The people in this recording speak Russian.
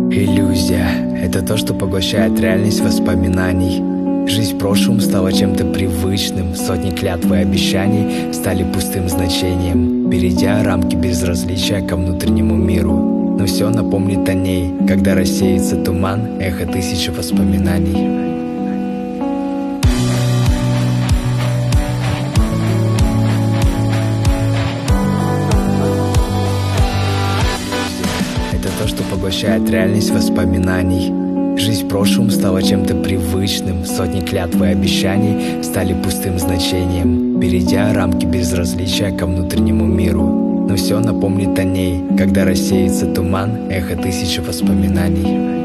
Иллюзия — это то, что поглощает реальность воспоминаний. Жизнь в прошлом стала чем-то привычным. Сотни клятв и обещаний стали пустым значением, перейдя рамки безразличия ко внутреннему миру. Но все напомнит о ней, когда рассеется туман, эхо тысячи воспоминаний. То, что поглощает реальность воспоминаний. Жизнь в прошлом стала чем-то привычным. Сотни клятв и обещаний стали пустым значением, перейдя рамки безразличия ко внутреннему миру. Но все напомнит о ней, когда рассеется туман, эхо тысячи воспоминаний.